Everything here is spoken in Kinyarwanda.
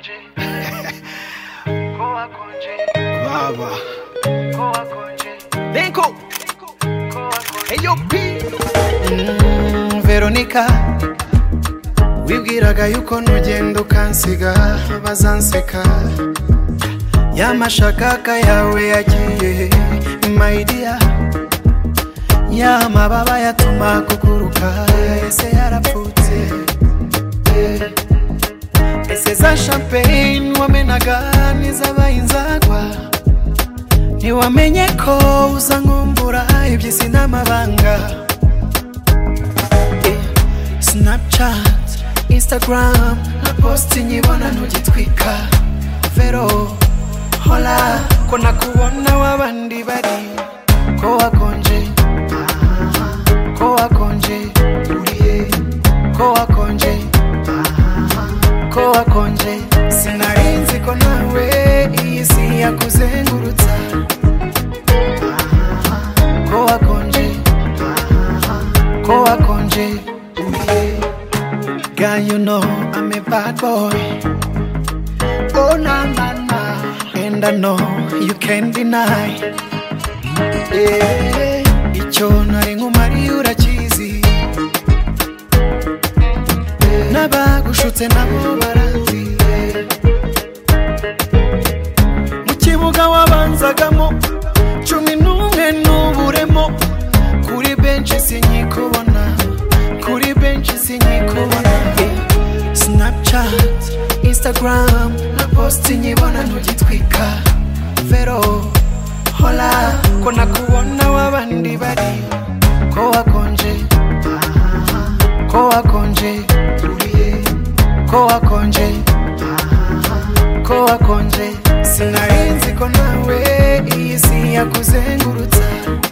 Baba Denko Eyo P Veronica wibwiraga yuko nugenda ukansiga bazanseka yamashakaka yawe yagiye my dear yamababa yatuma kuguruka ese yarapfutse ese za champagne wamenaga nizabaye inzagwa ntiwamenye ko uza nkumbura iby'isi n'amabanga Snapchat, Instagram, na post nyibona ntugitwika Vero, hola, ko nakubona wabandi bari ko wakonje, ko wakonje, uriye, ko wakonje, ko wakonje, sinarinzi ko nawe iyi si yakuzengurutsa ko wakonje, ko wakonje, uriye. Girl, you know I'm a bad boy. Oh, na na na, and I know you can't deny. Yeah, icyo nari nkumari urakizi. Nabagushutse nabo baranzi. Mu kibuga wabanzagamo 11 n'uburemo. Kuri bench sinyikubona. Kuri bench sinyikubona. Snapchat, Instagram, na post nyibona ntugitwika Vero, hola, ko nakubona wabandi bari ko wakonje, ko wakonje, uriye, ko wakonje, ko wakonje, sinarinzi ko nawe iyi si yakuzengurutsa